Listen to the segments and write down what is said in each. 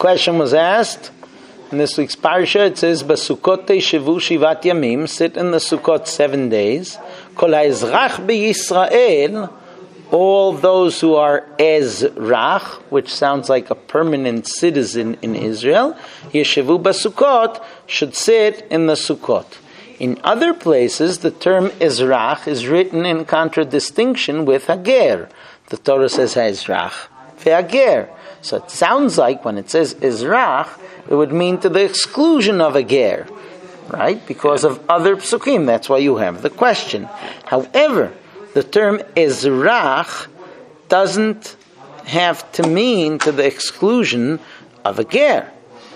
question was asked in this week's parsha. It says, "Basukot shevu shivat yamim." Sit in the Sukkot 7 days. Kol ha'ezrach b'Yisrael. All those who are ezrach, which sounds like a permanent citizen in Israel, yeshevu basukot, should sit in the Sukkot. In other places, the term ezrach is written in contradistinction with hager. The Torah says ha'ezrach ve'hager. So it sounds like when it says ezrach, it would mean to the exclusion of hager, right? Because of other psukim. That's why you have the question. However, the term ezrach doesn't have to mean to the exclusion of a ger.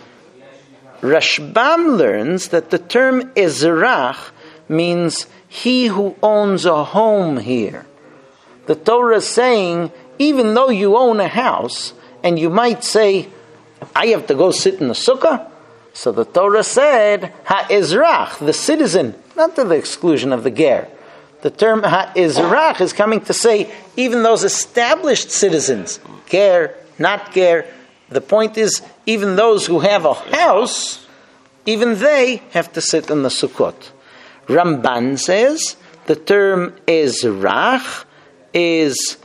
Rashbam learns that the term ezrach means he who owns a home here. The Torah is saying, even though you own a house, and you might say, I have to go sit in the sukkah. So the Torah said, ha-ezrach, the citizen, not to the exclusion of the ger. The term ha-ezrach is coming to say, even those established citizens, ger, not ger, the point is, even those who have a house, even they have to sit in the Sukkot. Ramban says, the term ezrach is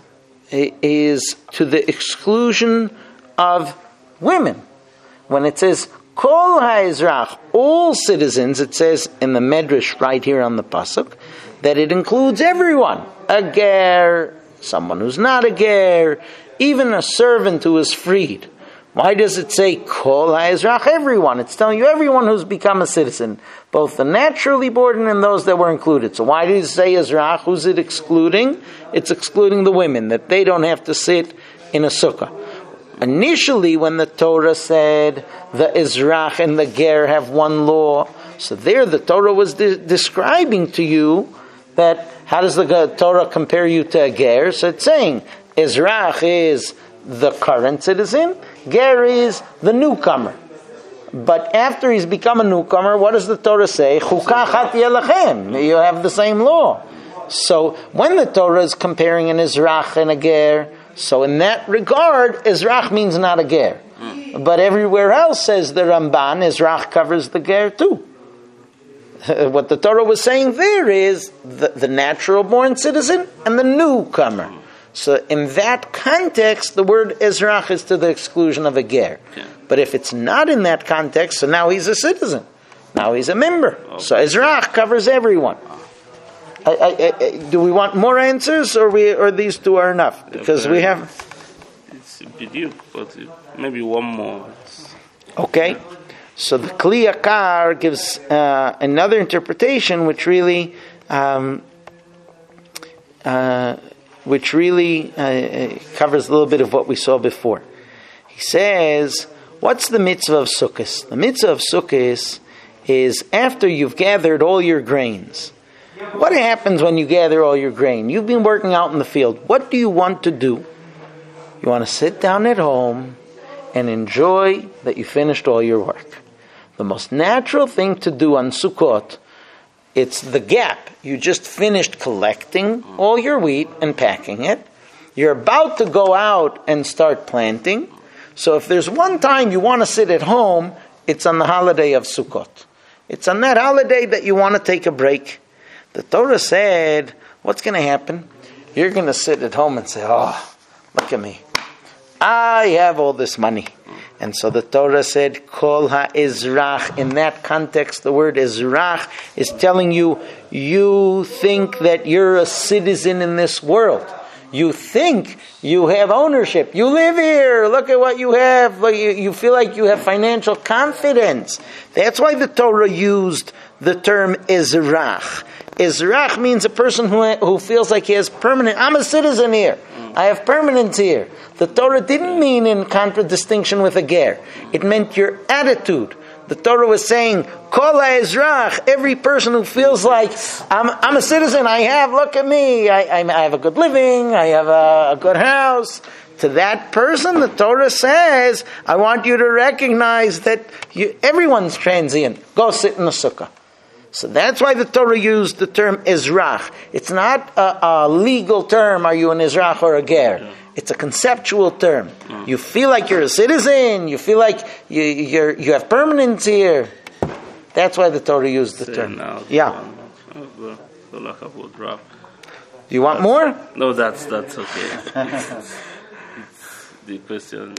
to the exclusion of women. When it says, kol ha-ezrach, all citizens, it says in the Medrash right here on the pasuk, that it includes everyone. A ger, someone who's not a ger, even a servant who is freed. Why does it say kol ha'ezrach, everyone? It's telling you everyone who's become a citizen, both the naturally born and those that were included. So why does it say ezrach? Who's it excluding? It's excluding the women, that they don't have to sit in a sukkah. Initially, when the Torah said the ezrach and the ger have one law, so there the Torah was describing to you that, how does the Torah compare you to a ger? So it's saying, ezrach is the current citizen, ger is the newcomer. But after he's become a newcomer, what does the Torah say? Chukah chat yelachem. You have the same law. So when the Torah is comparing an ezrach and a ger, so in that regard, ezrach means not a ger. But everywhere else, says the Ramban, ezrach covers the ger too. What the Torah was saying there is the natural born citizen and the newcomer. So in that context, the word ezrach is to the exclusion of a ger. Yeah. But if it's not in that context, so now he's a citizen. Now he's a member. Okay. So ezrach covers everyone. Do we want more answers, or these two are enough? Because we have... It's a bit, but maybe one more. Okay. So the Kli Yakar gives another interpretation, which really covers a little bit of what we saw before. He says, what's the mitzvah of Sukkot? The mitzvah of Sukkot is after you've gathered all your grains. What happens when you gather all your grain? You've been working out in the field. What do you want to do? You want to sit down at home and enjoy that you finished all your work. The most natural thing to do on Sukkot, it's the gap. You just finished collecting all your wheat and packing it. You're about to go out and start planting. So if there's one time you want to sit at home, it's on the holiday of Sukkot. It's on that holiday that you want to take a break. The Torah said, what's going to happen? You're going to sit at home and say, oh, look at me. I have all this money. And so the Torah said, Kol ha-ezrach. In that context, the word ezrach is telling you, you think that you're a citizen in this world. You think you have ownership. You live here. Look at what you have. You feel like you have financial confidence. That's why the Torah used the term ezrach. Ezrach means a person who feels like he has permanent. I'm a citizen here. I have permanence here. The Torah didn't mean in contradistinction with a ger. It meant your attitude. The Torah was saying, Kol ha'ezrach, every person who feels like, I'm a citizen, look at me, I have a good living, I have a good house. To that person, the Torah says, I want you to recognize that everyone's transient. Go sit in the sukkah. So that's why the Torah used the term ezrach. It's not a legal term, are you an ezrach or a ger? It's a conceptual term. You feel like you're a citizen. You feel like you have permanence here. That's why the Torah used the term. Yeah. Do you want more? No, that's okay. It's the question